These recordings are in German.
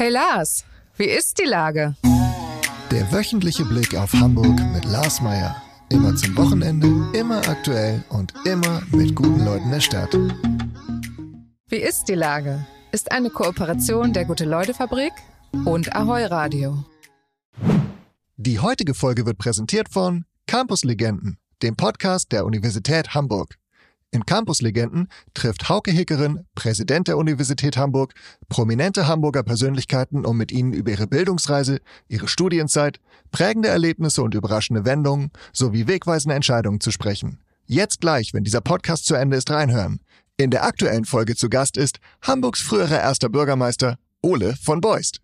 Hey Lars, wie ist die Lage? Der wöchentliche Blick auf Hamburg mit Lars Meier. Immer zum Wochenende, immer aktuell und immer mit guten Leuten der Stadt. Wie ist die Lage? Ist eine Kooperation der Gute-Leute-Fabrik und Ahoi Radio. Die heutige Folge wird präsentiert von Campus Legenden, dem Podcast der Universität Hamburg. In Campus Legenden trifft Hauke Hickerin, Präsident der Universität Hamburg, prominente Hamburger Persönlichkeiten, um mit ihnen über ihre Bildungsreise, ihre Studienzeit, prägende Erlebnisse und überraschende Wendungen sowie wegweisende Entscheidungen zu sprechen. Jetzt gleich, wenn dieser Podcast zu Ende ist, reinhören. In der aktuellen Folge zu Gast ist Hamburgs früherer erster Bürgermeister Ole von Beust.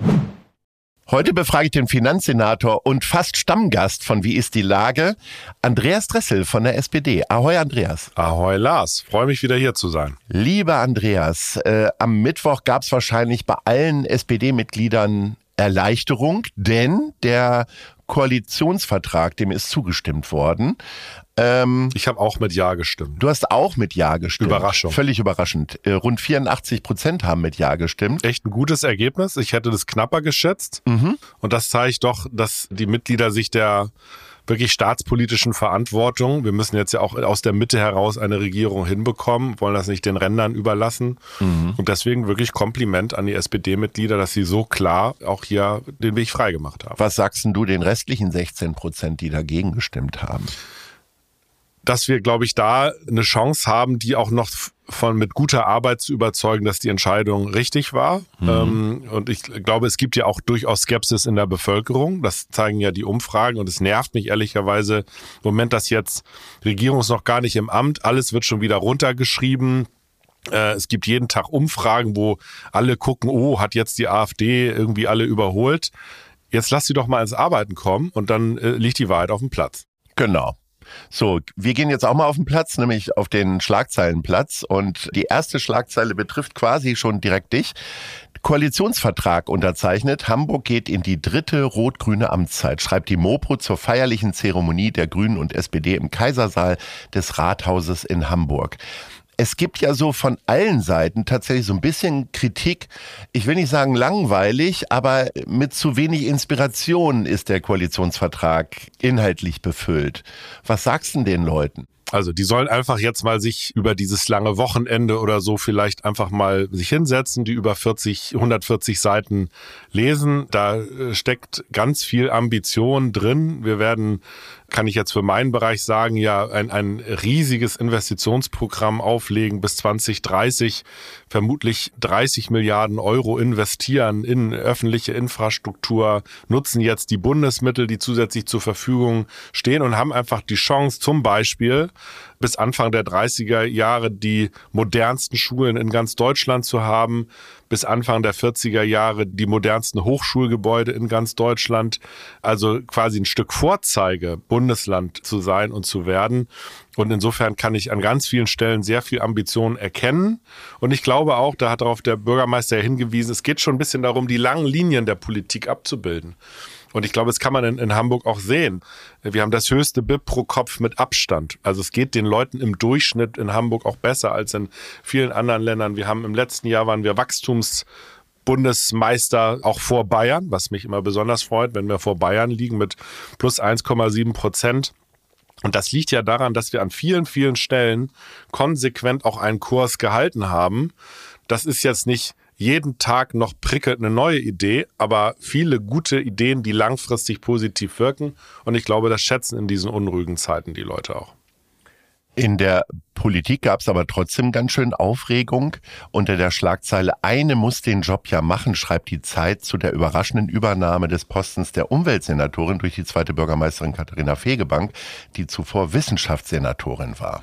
Heute befrage ich den Finanzsenator und fast Stammgast von Wie ist die Lage, Andreas Dressel von der SPD. Ahoi Andreas. Ahoi Lars, freue mich wieder hier zu sein. Lieber Andreas, am Mittwoch gab es wahrscheinlich bei allen SPD-Mitgliedern Erleichterung, denn der Koalitionsvertrag, dem ist zugestimmt worden. Ich habe auch mit Ja gestimmt. Du hast auch mit Ja gestimmt. Überraschung. Völlig überraschend. Rund 84% haben mit Ja gestimmt. Echt ein gutes Ergebnis. Ich hätte das knapper geschätzt. Und das zeigt doch, dass die Mitglieder sich der wirklich staatspolitischen Verantwortung, wir müssen jetzt ja auch aus der Mitte heraus eine Regierung hinbekommen, wollen das nicht den Rändern überlassen. Und deswegen wirklich Kompliment an die SPD-Mitglieder, dass sie so klar auch hier den Weg freigemacht haben. Was sagst denn du den restlichen 16%, die dagegen gestimmt haben? Dass wir, glaube ich, da eine Chance haben, die auch noch mit guter Arbeit zu überzeugen, dass die Entscheidung richtig war. Und ich glaube, es gibt ja auch durchaus Skepsis in der Bevölkerung. Das zeigen ja die Umfragen. Und es nervt mich ehrlicherweise im Moment, dass jetzt Regierung ist noch gar nicht im Amt. Alles wird schon wieder runtergeschrieben. Es gibt jeden Tag Umfragen, wo alle gucken, oh, hat jetzt die AfD irgendwie alle überholt. Jetzt lass sie doch mal ins Arbeiten kommen und dann liegt die Wahrheit auf dem Platz. Genau. So, wir gehen jetzt auch mal auf den Platz, nämlich auf den Schlagzeilenplatz. Und die erste Schlagzeile betrifft quasi schon direkt dich. Koalitionsvertrag unterzeichnet. Hamburg geht in die 3. rot-grüne Amtszeit, schreibt die Mopo zur feierlichen Zeremonie der Grünen und SPD im Kaisersaal des Rathauses in Hamburg. Es gibt ja so von allen Seiten tatsächlich so ein bisschen Kritik. Ich will nicht sagen langweilig, aber mit zu wenig Inspiration ist der Koalitionsvertrag inhaltlich befüllt. Was sagst du denn den Leuten? Also die sollen einfach jetzt mal sich über dieses lange Wochenende oder so vielleicht einfach mal sich hinsetzen, die über 140 Seiten lesen. Da steckt ganz viel Ambition drin. Wir werden, kann ich jetzt für meinen Bereich sagen, ja ein riesiges Investitionsprogramm auflegen bis 2030, vermutlich 30 Milliarden Euro investieren in öffentliche Infrastruktur, nutzen jetzt die Bundesmittel, die zusätzlich zur Verfügung stehen und haben einfach die Chance, zum Beispiel bis Anfang der 30er Jahre die modernsten Schulen in ganz Deutschland zu haben, bis Anfang der 40er Jahre die modernsten Hochschulgebäude in ganz Deutschland, also quasi ein Stück Vorzeige-Bundesland zu sein und zu werden. Und insofern kann ich an ganz vielen Stellen sehr viel Ambition erkennen. Und ich glaube auch, da hat darauf der Bürgermeister ja hingewiesen, es geht schon ein bisschen darum, die langen Linien der Politik abzubilden. Und ich glaube, das kann man in Hamburg auch sehen. Wir haben das höchste BIP pro Kopf mit Abstand. Also es geht den Leuten im Durchschnitt in Hamburg auch besser als in vielen anderen Ländern. Wir haben im letzten Jahr waren wir Wachstumsbundesmeister auch vor Bayern, was mich immer besonders freut, wenn wir vor Bayern liegen mit plus 1,7%. Und das liegt ja daran, dass wir an vielen, vielen Stellen konsequent auch einen Kurs gehalten haben. Das ist jetzt nicht jeden Tag noch prickelt eine neue Idee, aber viele gute Ideen, die langfristig positiv wirken. Und ich glaube, das schätzen in diesen unruhigen Zeiten die Leute auch. In der Politik gab es aber trotzdem ganz schön Aufregung. Unter der Schlagzeile "Eine muss den Job ja machen", schreibt die Zeit zu der überraschenden Übernahme des Postens der Umweltsenatorin durch die zweite Bürgermeisterin Katharina Fegebank, die zuvor Wissenschaftssenatorin war.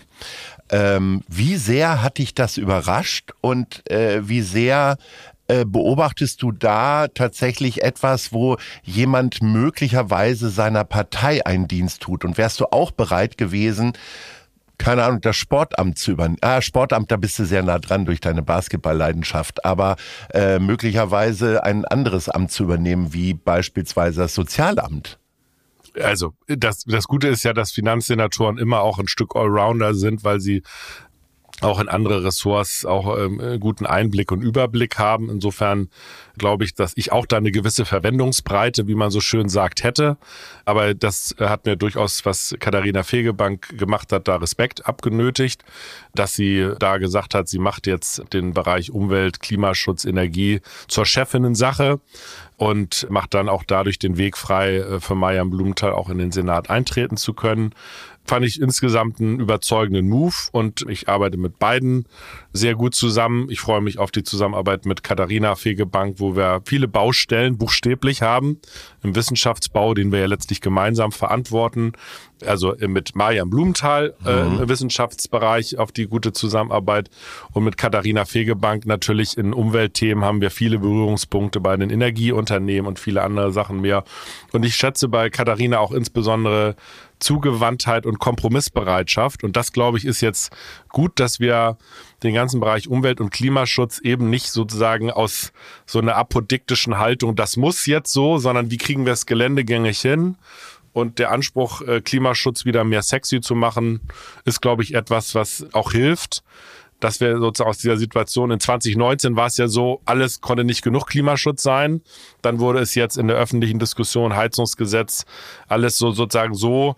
Wie sehr hat dich das überrascht und wie sehr beobachtest du da tatsächlich etwas, wo jemand möglicherweise seiner Partei einen Dienst tut? Und wärst du auch bereit gewesen, keine Ahnung, das Sportamt zu übernehmen? Sportamt, da bist du sehr nah dran durch deine Basketballleidenschaft, aber möglicherweise ein anderes Amt zu übernehmen, wie beispielsweise das Sozialamt? Also das Gute ist ja, dass Finanzsenatoren immer auch ein Stück Allrounder sind, weil sie auch in andere Ressorts auch guten Einblick und Überblick haben. Insofern glaube ich, dass ich auch da eine gewisse Verwendungsbreite, wie man so schön sagt, hätte. Aber das hat mir durchaus, was Katharina Fegebank gemacht hat, da Respekt abgenötigt, dass sie da gesagt hat, sie macht jetzt den Bereich Umwelt, Klimaschutz, Energie zur Chefinnen-Sache und macht dann auch dadurch den Weg frei, für Mariam Blumenthal auch in den Senat eintreten zu können. Fand ich insgesamt einen überzeugenden Move und ich arbeite mit beiden sehr gut zusammen. Ich freue mich auf die Zusammenarbeit mit Katharina Fegebank, wo wir viele Baustellen buchstäblich haben im Wissenschaftsbau, den wir ja letztlich gemeinsam verantworten. Also mit Mariam Blumenthal im Wissenschaftsbereich auf die gute Zusammenarbeit und mit Katharina Fegebank natürlich in Umweltthemen haben wir viele Berührungspunkte bei den Energieunternehmen und viele andere Sachen mehr. Und ich schätze bei Katharina auch insbesondere Zugewandtheit und Kompromissbereitschaft. Und das, glaube ich, ist jetzt gut, dass wir den ganzen Bereich Umwelt- und Klimaschutz eben nicht sozusagen aus so einer apodiktischen Haltung, das muss jetzt so, sondern wie kriegen wir es geländegängig hin? Und der Anspruch, Klimaschutz wieder mehr sexy zu machen, ist, glaube ich, etwas, was auch hilft, dass wir sozusagen aus dieser Situation in 2019 war es ja so, alles konnte nicht genug Klimaschutz sein. Dann wurde es jetzt in der öffentlichen Diskussion, Heizungsgesetz, alles so sozusagen so,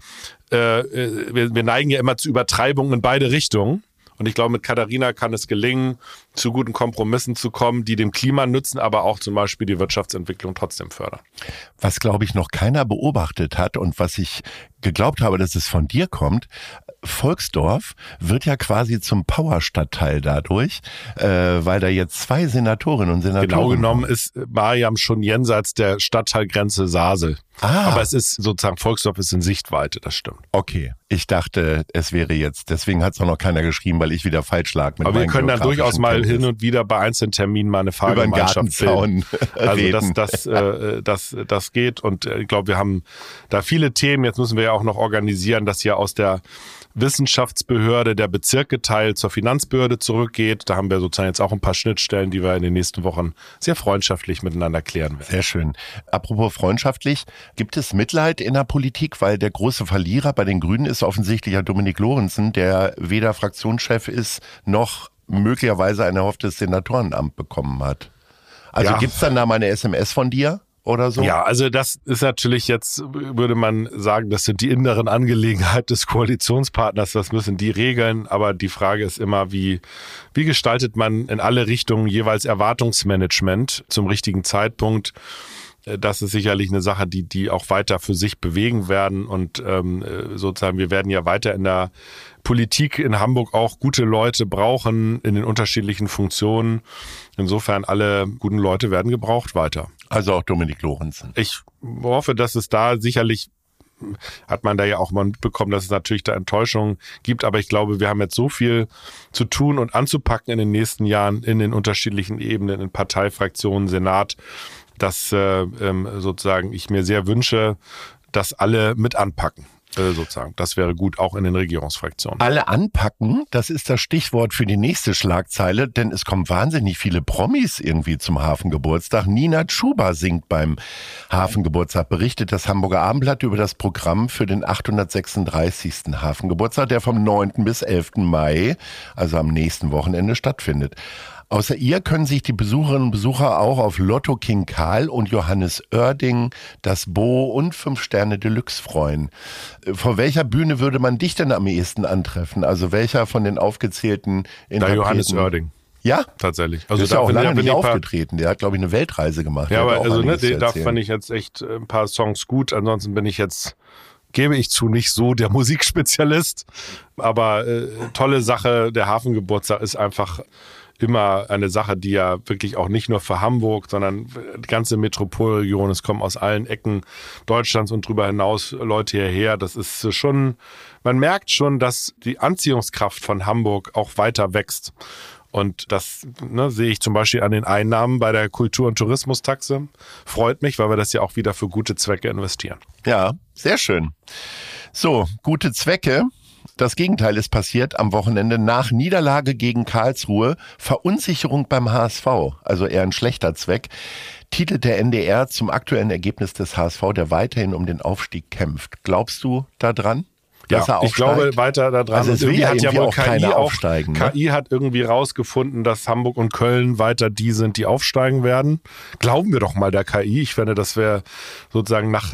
wir neigen ja immer zu Übertreibungen in beide Richtungen. Und ich glaube, mit Katharina kann es gelingen, zu guten Kompromissen zu kommen, die dem Klima nützen, aber auch zum Beispiel die Wirtschaftsentwicklung trotzdem fördern. Was, glaube ich, noch keiner beobachtet hat und was ich geglaubt habe, dass es von dir kommt, Volksdorf wird ja quasi zum Powerstadtteil dadurch, weil da jetzt 2 Senatorinnen und Senatoren... Genau genommen ist Mariam schon jenseits der Stadtteilgrenze Sasel. Aber es ist sozusagen, Volksdorf ist in Sichtweite, das stimmt. Okay, ich dachte, es wäre jetzt, deswegen hat es auch noch keiner geschrieben, weil ich wieder falsch lag. Aber wir können dann durchaus mal hin und wieder bei einzelnen Terminen mal eine Fahrgemeinschaft bilden. Also das geht und ich glaube, wir haben da viele Themen. Jetzt müssen wir ja auch noch organisieren, dass hier aus der Wissenschaftsbehörde der Bezirk geteilt zur Finanzbehörde zurückgeht. Da haben wir sozusagen jetzt auch ein paar Schnittstellen, die wir in den nächsten Wochen sehr freundschaftlich miteinander klären werden. Sehr schön. Apropos freundschaftlich, gibt es Mitleid in der Politik? Weil der große Verlierer bei den Grünen ist offensichtlich ja Dominik Lorenzen, der weder Fraktionschef ist, noch möglicherweise ein erhofftes Senatorenamt bekommen hat. Also gibt's dann da mal eine SMS von dir? Oder so? Ja, also das ist natürlich jetzt, würde man sagen, das sind die inneren Angelegenheiten des Koalitionspartners, das müssen die regeln, aber die Frage ist immer, wie gestaltet man in alle Richtungen jeweils Erwartungsmanagement zum richtigen Zeitpunkt? Das ist sicherlich eine Sache, die auch weiter für sich bewegen werden und sozusagen wir werden ja weiter in der Politik in Hamburg auch gute Leute brauchen in den unterschiedlichen Funktionen. Insofern alle guten Leute werden gebraucht weiter. Also auch Dominik Lorenzen. Ich hoffe, dass es da sicherlich, hat man da ja auch mal mitbekommen, dass es natürlich da Enttäuschungen gibt. Aber ich glaube, wir haben jetzt so viel zu tun und anzupacken in den nächsten Jahren in den unterschiedlichen Ebenen, in Parteifraktionen, Senat, dass sozusagen ich mir sehr wünsche, dass alle mit anpacken. Sozusagen. Das wäre gut, auch in den Regierungsfraktionen. Alle anpacken, das ist das Stichwort für die nächste Schlagzeile, denn es kommen wahnsinnig viele Promis irgendwie zum Hafengeburtstag. Nina Chuba singt beim Hafengeburtstag, berichtet das Hamburger Abendblatt über das Programm für den 836. Hafengeburtstag, der vom 9. bis 11. Mai, also am nächsten Wochenende, stattfindet. Außer ihr können sich die Besucherinnen und Besucher auch auf Lotto King Karl und Johannes Oerding, das Bo und 5 Sterne Deluxe freuen. Vor welcher Bühne würde man dich denn am ehesten antreffen? Also welcher von den aufgezählten Interpreten? Da Johannes Oerding. Ja? Tatsächlich. Also ist ja auch lange nicht aufgetreten. Der hat, glaube ich, eine Weltreise gemacht. Ja, aber also da fand ich jetzt echt ein paar Songs gut. Ansonsten bin ich jetzt, gebe ich zu, nicht so der Musikspezialist. Aber tolle Sache, der Hafengeburtstag ist einfach immer eine Sache, die ja wirklich auch nicht nur für Hamburg, sondern die ganze Metropolregion, es kommen aus allen Ecken Deutschlands und darüber hinaus Leute hierher. Das ist schon, man merkt schon, dass die Anziehungskraft von Hamburg auch weiter wächst. Und das sehe ich zum Beispiel an den Einnahmen bei der Kultur- und Tourismustaxe. Freut mich, weil wir das ja auch wieder für gute Zwecke investieren. Ja, sehr schön. So, gute Zwecke. Das Gegenteil ist passiert am Wochenende nach Niederlage gegen Karlsruhe. Verunsicherung beim HSV, also eher ein schlechter Zweck, titelt der NDR zum aktuellen Ergebnis des HSV, der weiterhin um den Aufstieg kämpft. Glaubst du da dran? dass er aufsteigt? Ich glaube weiter daran. Also es will ja hat ja wohl auch keiner aufsteigen. Ne? KI hat irgendwie rausgefunden, dass Hamburg und Köln weiter die sind, die aufsteigen werden. Glauben wir doch mal der KI. Ich finde, das wäre sozusagen nach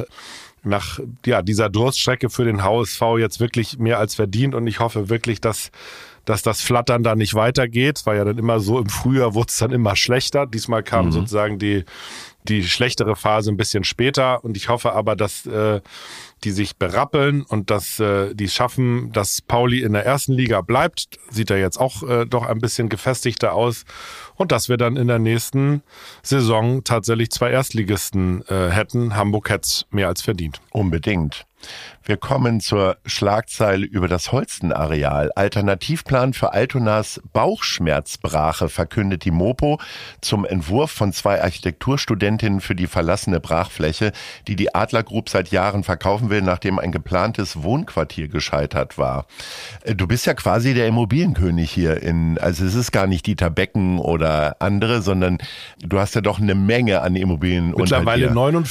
dieser Durststrecke für den HSV jetzt wirklich mehr als verdient. Und ich hoffe wirklich, dass das Flattern da nicht weitergeht. Es war ja dann immer so, im Frühjahr wurde es dann immer schlechter. Diesmal kam sozusagen die schlechtere Phase ein bisschen später. Und ich hoffe aber, dass die sich berappeln und dass die schaffen, dass Pauli in der ersten Liga bleibt. Sieht ja jetzt auch doch ein bisschen gefestigter aus. Und dass wir dann in der nächsten Saison tatsächlich 2 Erstligisten hätten. Hamburg hätte es mehr als verdient. Unbedingt. Wir kommen zur Schlagzeile über das Holsten-Areal. Alternativplan für Altonas Bauchschmerzbrache verkündet die Mopo zum Entwurf von 2 Architekturstudentinnen für die verlassene Brachfläche, die die Adler Group seit Jahren verkaufen will, nachdem ein geplantes Wohnquartier gescheitert war. Du bist ja quasi der Immobilienkönig hier also es ist gar nicht Dieter Becken oder andere, sondern du hast ja doch eine Menge an Immobilien Mittlerweile unter dir.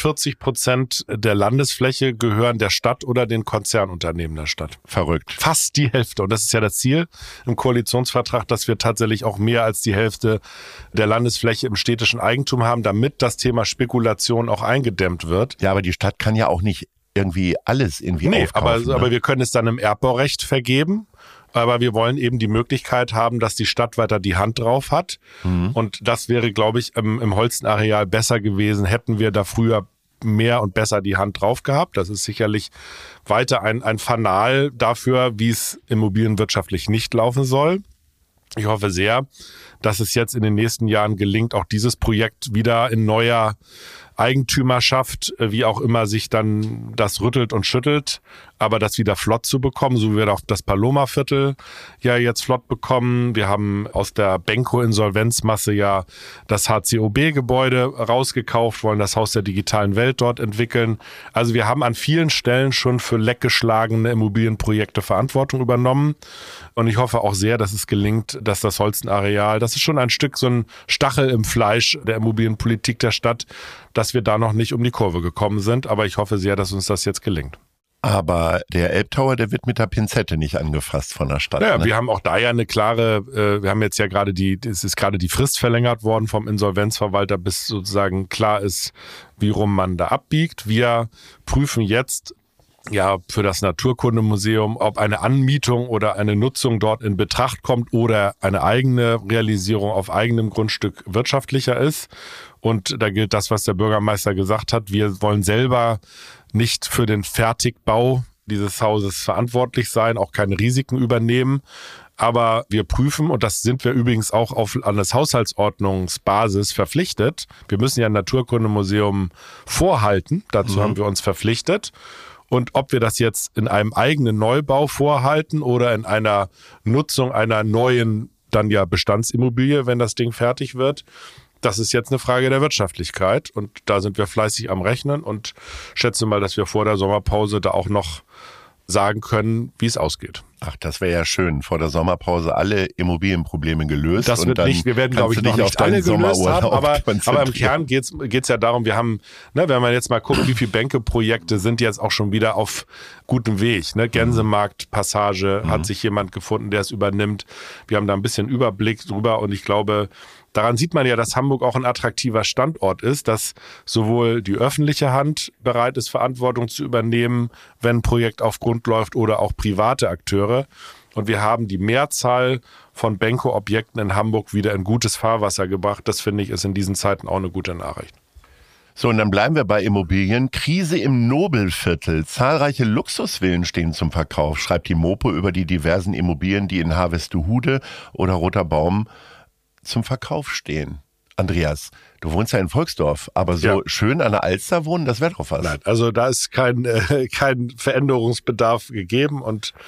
49% der Landesfläche gehören der Stadt oder den Konzernunternehmen der Stadt. Verrückt. Fast die Hälfte. Und das ist ja das Ziel im Koalitionsvertrag, dass wir tatsächlich auch mehr als die Hälfte der Landesfläche im städtischen Eigentum haben, damit das Thema Spekulation auch eingedämmt wird. Ja, aber die Stadt kann ja auch nicht irgendwie alles aufkaufen. Aber wir können es dann im Erbbaurecht vergeben. Aber wir wollen eben die Möglichkeit haben, dass die Stadt weiter die Hand drauf hat. Und das wäre, glaube ich, im Holstenareal besser gewesen, hätten wir da früher mehr und besser die Hand drauf gehabt. Das ist sicherlich weiter ein Fanal dafür, wie es immobilienwirtschaftlich nicht laufen soll. Ich hoffe sehr, dass es jetzt in den nächsten Jahren gelingt, auch dieses Projekt wieder in neuer Eigentümerschaft, wie auch immer sich dann das rüttelt und schüttelt, aber das wieder flott zu bekommen, so wie wir auch das Paloma-Viertel ja jetzt flott bekommen. Wir haben aus der Benko-Insolvenzmasse ja das HCOB-Gebäude rausgekauft, wollen das Haus der digitalen Welt dort entwickeln. Also wir haben an vielen Stellen schon für leckgeschlagene Immobilienprojekte Verantwortung übernommen. Und ich hoffe auch sehr, dass es gelingt, dass das Holstenareal, das ist schon ein Stück so ein Stachel im Fleisch der Immobilienpolitik der Stadt, dass wir da noch nicht um die Kurve gekommen sind. Aber ich hoffe sehr, dass uns das jetzt gelingt. Aber der Elbtower, der wird mit der Pinzette nicht angefasst von der Stadt. Ja, ne? Wir haben auch da ja eine klare, wir haben jetzt ja es ist gerade die Frist verlängert worden vom Insolvenzverwalter, bis sozusagen klar ist, wie rum man da abbiegt. Wir prüfen jetzt ja für das Naturkundemuseum, ob eine Anmietung oder eine Nutzung dort in Betracht kommt oder eine eigene Realisierung auf eigenem Grundstück wirtschaftlicher ist. Und da gilt das, was der Bürgermeister gesagt hat. Wir wollen selber nicht für den Fertigbau dieses Hauses verantwortlich sein, auch keine Risiken übernehmen. Aber wir prüfen, und das sind wir übrigens auch auf Landeshaushaltsordnungsbasis verpflichtet. Wir müssen ja ein Naturkundemuseum vorhalten. Dazu haben wir uns verpflichtet. Und ob wir das jetzt in einem eigenen Neubau vorhalten oder in einer Nutzung einer neuen, dann ja Bestandsimmobilie, wenn das Ding fertig wird, das ist jetzt eine Frage der Wirtschaftlichkeit. Und da sind wir fleißig am Rechnen und schätze mal, dass wir vor der Sommerpause da auch noch sagen können, wie es ausgeht. Ach, das wäre ja schön. Vor der Sommerpause alle Immobilienprobleme gelöst. Das wird nicht, wir werden, glaube ich, noch nicht alle gelöst haben, aber im Kern geht's ja darum, wir haben, wenn man jetzt mal guckt, wie viele Bänke-Projekte sind jetzt auch schon wieder auf gutem Weg. Ne? Gänsemarkt-Passage hat sich jemand gefunden, der es übernimmt. Wir haben da ein bisschen Überblick drüber und ich glaube, daran sieht man ja, dass Hamburg auch ein attraktiver Standort ist, dass sowohl die öffentliche Hand bereit ist, Verantwortung zu übernehmen, wenn ein Projekt auf Grund läuft, oder auch private Akteure. Und wir haben die Mehrzahl von Benko-Objekten in Hamburg wieder in gutes Fahrwasser gebracht. Das, finde ich, ist in diesen Zeiten auch eine gute Nachricht. So, und dann bleiben wir bei Immobilien. Krise im Nobelviertel. Zahlreiche Luxusvillen stehen zum Verkauf, schreibt die Mopo über die diversen Immobilien, die in Harvestehude oder Roter Baum zum Verkauf stehen. Andreas, du wohnst ja in Volksdorf, aber so schön an der Alster wohnen, das wäre doch was. Nein, also da ist kein Veränderungsbedarf gegeben und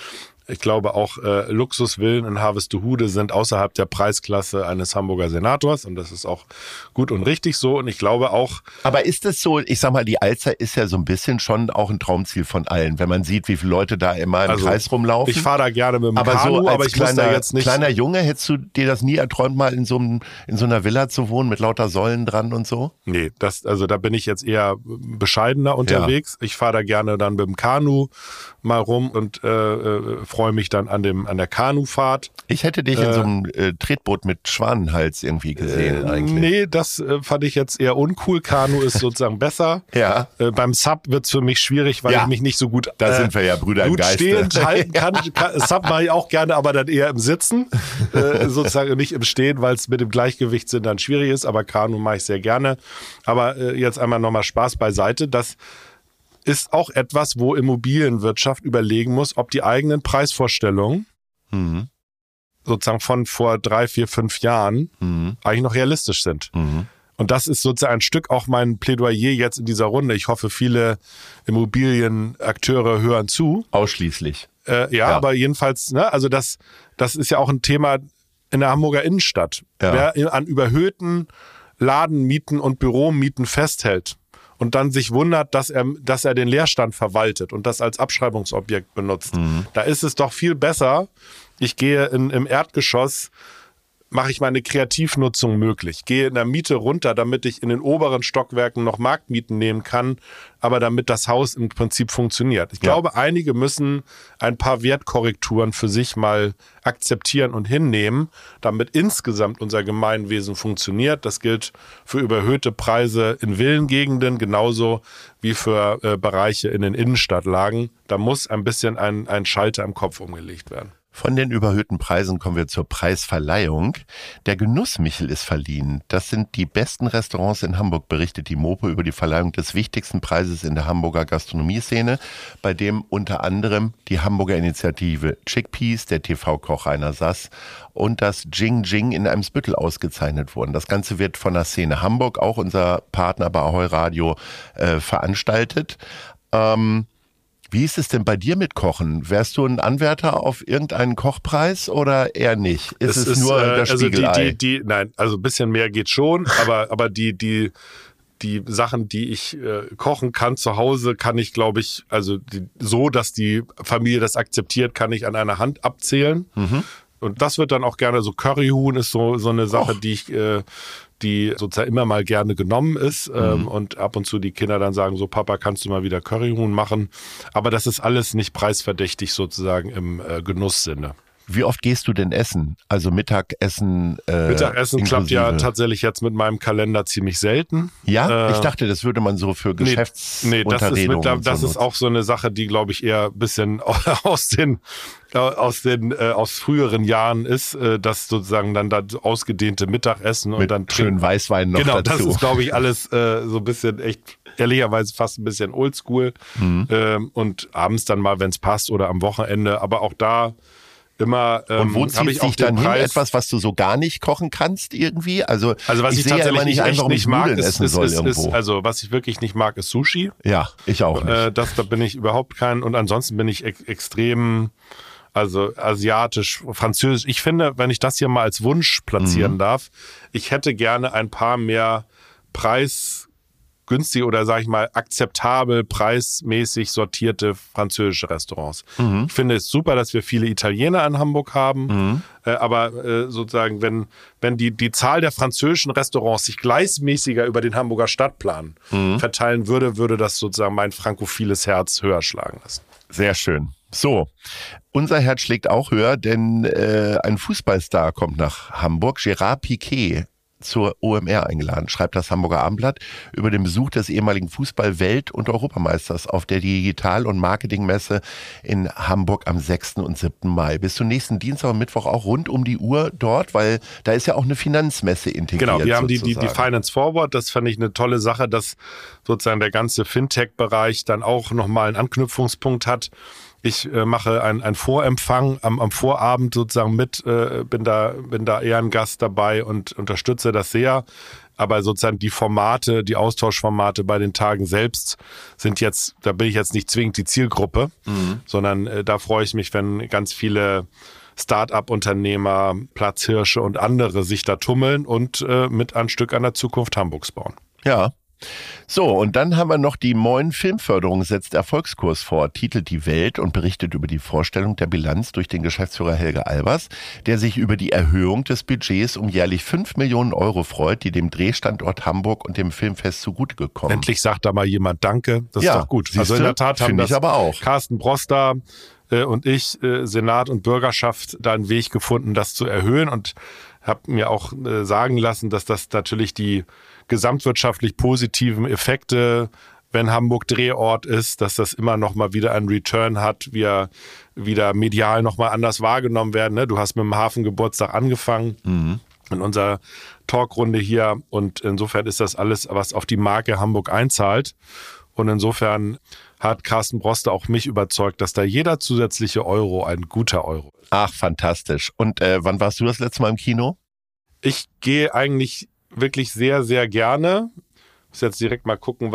Ich glaube auch Luxusvillen in Harvestehude sind außerhalb der Preisklasse eines Hamburger Senators und das ist auch gut und richtig so und ich glaube auch... Aber ist es so, ich sag mal, die Alster ist ja so ein bisschen schon auch ein Traumziel von allen, wenn man sieht, wie viele Leute da immer im Kreis rumlaufen. Ich fahre da gerne mit dem aber Kanu, so aber ich muss da jetzt nicht... Kleiner Junge, hättest du dir das nie erträumt, mal in so einer Villa zu wohnen mit lauter Säulen dran und so? Nee, da bin ich jetzt eher bescheidener unterwegs. Ja. Ich fahre da gerne dann mit dem Kanu mal rum und freue mich dann an der Kanufahrt. Ich hätte dich in so einem Tretboot mit Schwanenhals irgendwie gesehen eigentlich. Nee, das fand ich jetzt eher uncool. Kanu ist sozusagen besser. Ja. Beim Sub wird's für mich schwierig, weil ich mich nicht so gut da sind wir ja Brüder im Geiste. Stehend halten kann. Sub mache ich auch gerne, aber dann eher im Sitzen. Sozusagen nicht im Stehen, weil es mit dem Gleichgewichtssinn dann schwierig ist. Aber Kanu mache ich sehr gerne. Aber jetzt einmal nochmal Spaß beiseite. Das ist auch etwas, wo Immobilienwirtschaft überlegen muss, ob die eigenen Preisvorstellungen sozusagen von vor 3, 4, 5 Jahren eigentlich noch realistisch sind. Und das ist sozusagen ein Stück auch mein Plädoyer jetzt in dieser Runde. Ich hoffe, viele Immobilienakteure hören zu. Ausschließlich. Ja, aber jedenfalls, ne, also das ist ja auch ein Thema in der Hamburger Innenstadt. Ja. Wer an überhöhten Ladenmieten und Büromieten festhält und dann sich wundert, dass er den Leerstand verwaltet und das als Abschreibungsobjekt benutzt. Da ist es doch viel besser, ich gehe im Erdgeschoss, mache ich meine Kreativnutzung möglich. Gehe in der Miete runter, damit ich in den oberen Stockwerken noch Marktmieten nehmen kann, aber damit das Haus im Prinzip funktioniert. Ich glaube, einige müssen ein paar Wertkorrekturen für sich mal akzeptieren und hinnehmen, damit insgesamt unser Gemeinwesen funktioniert. Das gilt für überhöhte Preise in Villengegenden, genauso wie für Bereiche in den Innenstadtlagen. Da muss ein bisschen ein Schalter im Kopf umgelegt werden. Von den überhöhten Preisen kommen wir zur Preisverleihung. Der Genussmichel ist verliehen. Das sind die besten Restaurants in Hamburg, berichtet die Mopo über die Verleihung des wichtigsten Preises in der Hamburger Gastronomieszene, bei dem unter anderem die Hamburger Initiative Chickpeas, der TV-Koch Rainer Sass und das Jing Jing in Eimsbüttel ausgezeichnet wurden. Das Ganze wird von der Szene Hamburg, auch unser Partner bei Ahoi Radio, veranstaltet. Wie ist es denn bei dir mit Kochen? Wärst du ein Anwärter auf irgendeinen Kochpreis oder eher nicht? Ist es nur das Spiegelei? Nein, also ein bisschen mehr geht schon, aber die Sachen, die ich kochen kann zu Hause, kann ich, glaube ich, also so, dass die Familie das akzeptiert, kann ich an einer Hand abzählen. Und das wird dann auch gerne so Curryhuhn ist so eine Sache, die sozusagen immer mal gerne genommen ist und ab und zu die Kinder dann sagen, so Papa, kannst du mal wieder Curryhuhn machen? Aber das ist alles nicht preisverdächtig sozusagen im Genusssinne. Wie oft gehst du denn essen? Also Mittagessen? Mittagessen klappt ja tatsächlich jetzt mit meinem Kalender ziemlich selten. Ja? Ich dachte, das würde man so für Geschäftsunterredungen das ist auch so eine Sache, die, glaube ich, eher ein bisschen aus früheren Jahren ist, dass sozusagen dann das ausgedehnte Mittagessen mit und dann schön Weißwein noch dazu. Genau, das ist, glaube ich, alles so ein bisschen echt ehrlicherweise fast ein bisschen oldschool und abends dann mal, wenn es passt oder am Wochenende, aber auch da immer. Und wo zieht sich dann hin? Etwas, was du so gar nicht kochen kannst irgendwie? Also was ich sehe tatsächlich ja nicht einfach nicht mag, was ich wirklich nicht mag, ist Sushi. Ja, ich auch nicht. Da bin ich überhaupt kein, und ansonsten bin ich extrem, also asiatisch, französisch. Ich finde, wenn ich das hier mal als Wunsch platzieren darf, ich hätte gerne ein paar mehr preisgünstig oder sage ich mal akzeptabel, preismäßig sortierte französische Restaurants. Ich finde es super, dass wir viele Italiener in Hamburg haben, aber sozusagen, wenn die Zahl der französischen Restaurants sich gleichmäßiger über den Hamburger Stadtplan verteilen würde das sozusagen mein frankophiles Herz höher schlagen lassen. Sehr schön. So, unser Herz schlägt auch höher, denn ein Fußballstar kommt nach Hamburg, Gérard Piqué, zur OMR eingeladen, schreibt das Hamburger Abendblatt über den Besuch des ehemaligen Fußball-Welt- und Europameisters auf der Digital- und Marketingmesse in Hamburg am 6. und 7. Mai. Bist du nächsten Dienstag und Mittwoch auch rund um die Uhr dort? Weil da ist ja auch eine Finanzmesse integriert. Genau, wir haben die Finance Forward, das fand ich eine tolle Sache, dass sozusagen der ganze Fintech-Bereich dann auch nochmal einen Anknüpfungspunkt hat. Ich mache einen Vorempfang am Vorabend sozusagen mit, bin da eher ein Gast dabei und unterstütze das sehr. Aber sozusagen die Formate, die Austauschformate bei den Tagen selbst sind jetzt, da bin ich jetzt nicht zwingend die Zielgruppe, sondern da freue ich mich, wenn ganz viele Start-up-Unternehmer, Platzhirsche und andere sich da tummeln und mit ein Stück an der Zukunft Hamburgs bauen. Ja. So, und dann haben wir noch die Moin Filmförderung setzt Erfolgskurs vor, titelt Die Welt und berichtet über die Vorstellung der Bilanz durch den Geschäftsführer Helge Albers, der sich über die Erhöhung des Budgets um jährlich 5 Millionen Euro freut, die dem Drehstandort Hamburg und dem Filmfest zugute gekommen. Endlich sagt da mal jemand Danke, das ist doch gut. Also in der Tat haben das aber auch Carsten Broster und ich, Senat und Bürgerschaft, da einen Weg gefunden, das zu erhöhen und habe mir auch sagen lassen, dass das natürlich die gesamtwirtschaftlich positiven Effekte, wenn Hamburg Drehort ist, dass das immer noch mal wieder einen Return hat, wir wieder medial noch mal anders wahrgenommen werden. Ne? Du hast mit dem Hafengeburtstag angefangen in unserer Talkrunde hier und insofern ist das alles, was auf die Marke Hamburg einzahlt. Und insofern hat Carsten Broster auch mich überzeugt, dass da jeder zusätzliche Euro ein guter Euro ist. Ach, fantastisch. Und wann warst du das letzte Mal im Kino? Ich gehe eigentlich wirklich sehr, sehr gerne. Muss jetzt direkt mal gucken,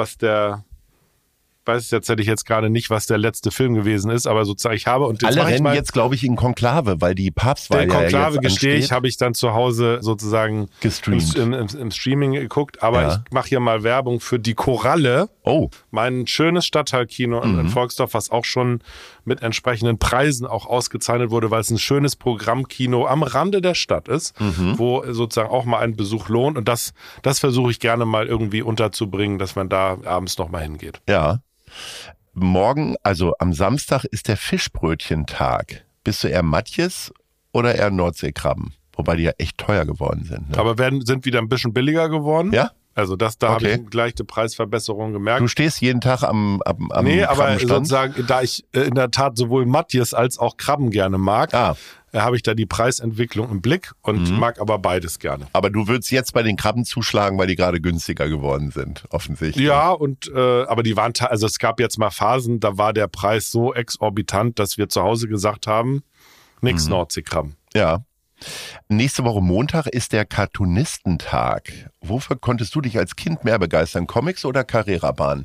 hätte ich jetzt gerade nicht, was der letzte Film gewesen ist, aber sozusagen ich habe und alle rennen jetzt, glaube ich, in Konklave, weil die Papstwahl ja jetzt Konklave gestehe ich, habe ich dann zu Hause sozusagen gestreamt. Im Streaming geguckt, aber ich mache hier mal Werbung für die Koralle. Oh. Mein schönes Stadtteilkino in Volksdorf, was auch schon mit entsprechenden Preisen auch ausgezeichnet wurde, weil es ein schönes Programmkino am Rande der Stadt ist, wo sozusagen auch mal ein Besuch lohnt und das versuche ich gerne mal irgendwie unterzubringen, dass man da abends noch mal hingeht. Ja. Morgen, also am Samstag, ist der Fischbrötchentag. Bist du eher Matjes oder eher Nordseekrabben? Wobei die ja echt teuer geworden sind. Ne? Aber sind wieder ein bisschen billiger geworden. Ja? Also da habe ich gleich die Preisverbesserung gemerkt. Du stehst jeden Tag am Nee, aber Krabbenstand? sozusagen, da ich in der Tat sowohl Matjes als auch Krabben gerne mag, habe ich da die Preisentwicklung im Blick und mag aber beides gerne. Aber du würdest jetzt bei den Krabben zuschlagen, weil die gerade günstiger geworden sind, offensichtlich. Ja, aber die waren, also es gab jetzt mal Phasen, da war der Preis so exorbitant, dass wir zu Hause gesagt haben, nix Nordseekrabben. Ja. Nächste Woche Montag ist der Cartoonistentag. Wofür konntest du dich als Kind mehr begeistern? Comics oder Carrera-Bahn?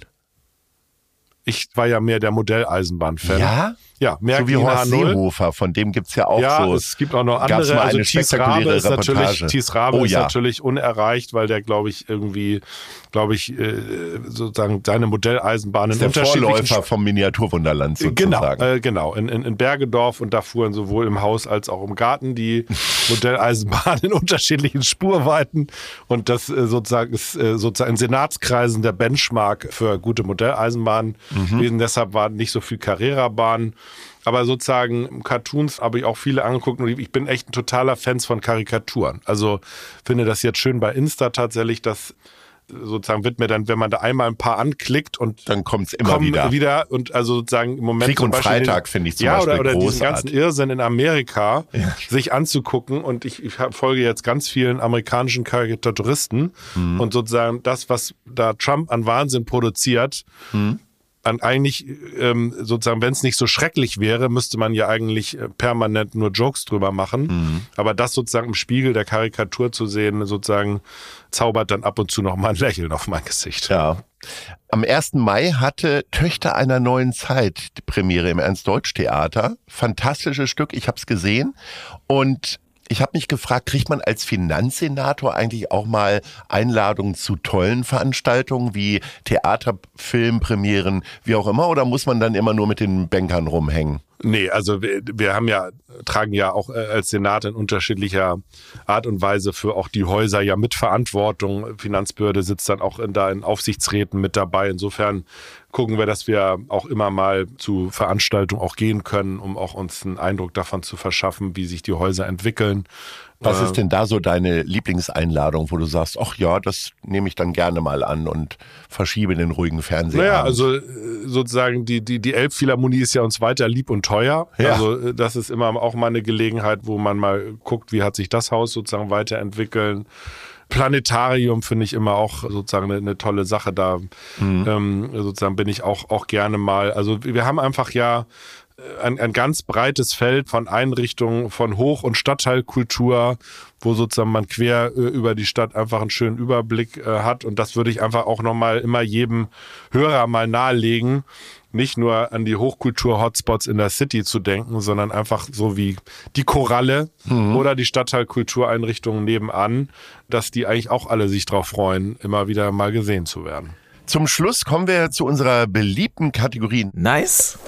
Ich war ja mehr der Modelleisenbahn-Fan. Ja? Ja, mehr so wie Horst Seehofer, von dem gibt's ja auch so. Ja, es gibt auch noch andere. Also Thies Rabe ist natürlich unerreicht, weil der, glaube ich, sozusagen seine Modelleisenbahn in unterschiedlichen... Der Vorläufer vom Miniaturwunderland sozusagen. Genau. In Bergedorf und da fuhren sowohl im Haus als auch im Garten die Modelleisenbahn in unterschiedlichen Spurweiten und das sozusagen ist sozusagen in Senatskreisen der Benchmark für gute Modelleisenbahnen gewesen. Deshalb war nicht so viel Carrera-Bahn. Aber sozusagen Cartoons habe ich auch viele angeguckt und ich bin echt ein totaler Fan von Karikaturen. Also finde das jetzt schön bei Insta tatsächlich, dass sozusagen wird mir dann, wenn man da einmal ein paar anklickt und dann kommt's immer wieder und also sozusagen im Moment Krieg und Freitag finde ich zum Beispiel oder großartig. diesen ganzen Irrsinn in Amerika sich anzugucken und ich folge jetzt ganz vielen amerikanischen Karikaturisten und sozusagen das, was da Trump an Wahnsinn produziert, eigentlich sozusagen, wenn es nicht so schrecklich wäre, müsste man ja eigentlich permanent nur Jokes drüber machen. Aber das sozusagen im Spiegel der Karikatur zu sehen, sozusagen zaubert dann ab und zu noch mal ein Lächeln auf mein Gesicht. Ja. Am 1. Mai hatte Töchter einer neuen Zeit die Premiere im Ernst-Deutsch-Theater. Fantastisches Stück, ich habe es gesehen und ich habe mich gefragt, kriegt man als Finanzsenator eigentlich auch mal Einladungen zu tollen Veranstaltungen wie Theater, Filmpremieren, wie auch immer, oder muss man dann immer nur mit den Bankern rumhängen? Nee, also wir tragen ja auch als Senat in unterschiedlicher Art und Weise für auch die Häuser ja mit Verantwortung. Finanzbehörde sitzt dann auch in Aufsichtsräten mit dabei. Insofern gucken wir, dass wir auch immer mal zu Veranstaltungen auch gehen können, um auch uns einen Eindruck davon zu verschaffen, wie sich die Häuser entwickeln. Was ist denn da so deine Lieblingseinladung, wo du sagst, ach ja, das nehme ich dann gerne mal an und verschiebe den ruhigen Fernseher? Naja, also sozusagen die Elbphilharmonie ist ja uns weiter lieb und teuer. Ja. Also das ist immer auch mal eine Gelegenheit, wo man mal guckt, wie hat sich das Haus sozusagen weiterentwickeln. Planetarium finde ich immer auch sozusagen eine tolle Sache. Da sozusagen bin ich auch gerne mal. Also wir haben einfach ein ganz breites Feld von Einrichtungen, von Hoch- und Stadtteilkultur, wo sozusagen man quer über die Stadt einfach einen schönen Überblick hat. Und das würde ich einfach auch nochmal immer jedem Hörer mal nahelegen, nicht nur an die Hochkultur-Hotspots in der City zu denken, sondern einfach so wie die Koralle oder die Stadtteilkultureinrichtungen nebenan, dass die eigentlich auch alle sich drauf freuen, immer wieder mal gesehen zu werden. Zum Schluss kommen wir zu unserer beliebten Kategorie Nice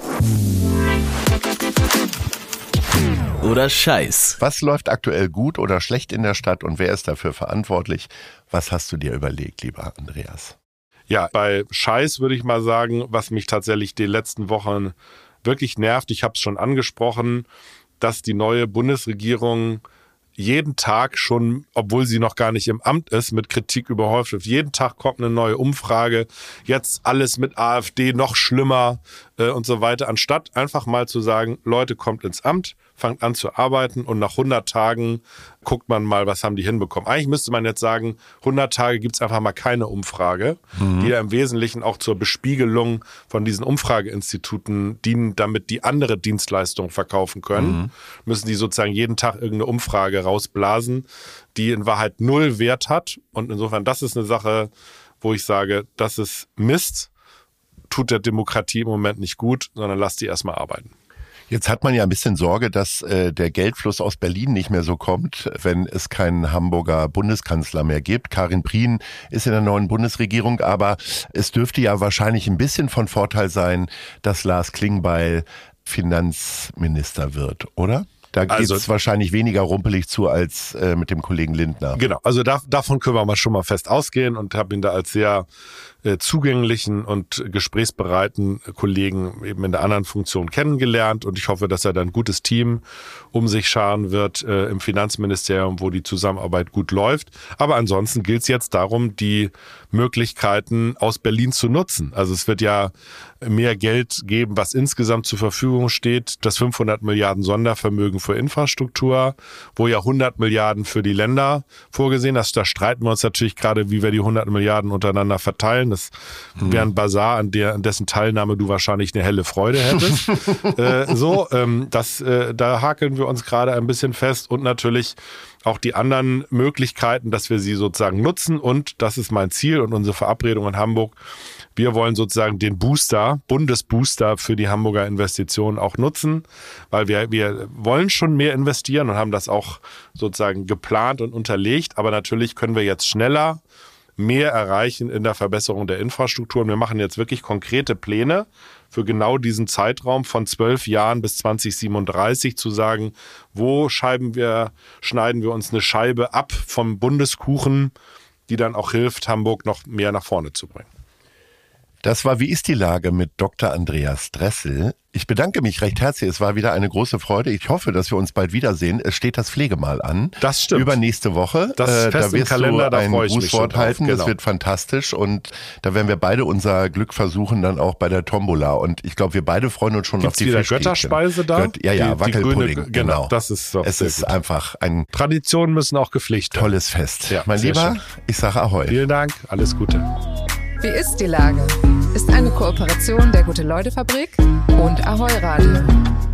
oder Scheiß. Was läuft aktuell gut oder schlecht in der Stadt und wer ist dafür verantwortlich? Was hast du dir überlegt, lieber Andreas? Ja, bei Scheiß würde ich mal sagen, was mich tatsächlich die letzten Wochen wirklich nervt, ich habe es schon angesprochen, dass die neue Bundesregierung jeden Tag schon, obwohl sie noch gar nicht im Amt ist, mit Kritik überhäuft wird. Jeden Tag kommt eine neue Umfrage, jetzt alles mit AfD noch schlimmer und so weiter, anstatt einfach mal zu sagen, Leute, kommt ins Amt, fangt an zu arbeiten und nach 100 Tagen guckt man mal, was haben die hinbekommen. Eigentlich müsste man jetzt sagen, 100 Tage gibt's einfach mal keine Umfrage, die ja im Wesentlichen auch zur Bespiegelung von diesen Umfrageinstituten dienen, damit die andere Dienstleistungen verkaufen können. Müssen die sozusagen jeden Tag irgendeine Umfrage rausblasen, die in Wahrheit null Wert hat. Und insofern, das ist eine Sache, wo ich sage, das ist Mist, tut der Demokratie im Moment nicht gut, sondern lasst die erstmal arbeiten. Jetzt hat man ja ein bisschen Sorge, dass der Geldfluss aus Berlin nicht mehr so kommt, wenn es keinen Hamburger Bundeskanzler mehr gibt. Karin Prien ist in der neuen Bundesregierung, aber es dürfte ja wahrscheinlich ein bisschen von Vorteil sein, dass Lars Klingbeil Finanzminister wird, oder? Da geht es wahrscheinlich weniger rumpelig zu als mit dem Kollegen Lindner. Genau, also davon können wir mal schon mal fest ausgehen und habe ihn da als sehr zugänglichen und gesprächsbereiten Kollegen eben in der anderen Funktion kennengelernt und ich hoffe, dass er dann ein gutes Team um sich scharen wird im Finanzministerium, wo die Zusammenarbeit gut läuft. Aber ansonsten gilt es jetzt darum, die Möglichkeiten aus Berlin zu nutzen. Also es wird ja mehr Geld geben, was insgesamt zur Verfügung steht. Das 500 Milliarden Sondervermögen für Infrastruktur, wo ja 100 Milliarden für die Länder vorgesehen ist. Da streiten wir uns natürlich gerade, wie wir die 100 Milliarden untereinander verteilen. Das wäre ein Basar, an dessen Teilnahme du wahrscheinlich eine helle Freude hättest. Da hakeln wir uns gerade ein bisschen fest und natürlich auch die anderen Möglichkeiten, dass wir sie sozusagen nutzen und das ist mein Ziel und unsere Verabredung in Hamburg. Wir wollen sozusagen den Bundesbooster für die Hamburger Investitionen auch nutzen, weil wir wollen schon mehr investieren und haben das auch sozusagen geplant und unterlegt, aber natürlich können wir jetzt schneller mehr erreichen in der Verbesserung der Infrastruktur. Und wir machen jetzt wirklich konkrete Pläne für genau diesen Zeitraum von 12 Jahren bis 2037 zu sagen, wo schneiden wir uns eine Scheibe ab vom Bundeskuchen, die dann auch hilft, Hamburg noch mehr nach vorne zu bringen. Das war Wie ist die Lage mit Dr. Andreas Dressel. Ich bedanke mich recht herzlich. Es war wieder eine große Freude. Ich hoffe, dass wir uns bald wiedersehen. Es steht das Pflegemahl an. Das stimmt. Übernächste Woche. Das fest im Kalender, da freue ich mich schon drauf. Halten. Genau. Das wird fantastisch und da werden wir beide unser Glück versuchen, dann auch bei der Tombola. Und ich glaube, wir beide freuen uns schon auf die Fischstäbchen. Gibt's wieder Götterspeise da? Wackelpudding. Genau, das ist doch es ist einfach ein Traditionen müssen auch gepflegt werden. Tolles Fest. Ja, mein Lieber, schön. Ich sage Ahoi. Vielen Dank, alles Gute. Wie ist die Lage? Ist eine Kooperation der Gute-Leute-Fabrik und Ahoi Radio.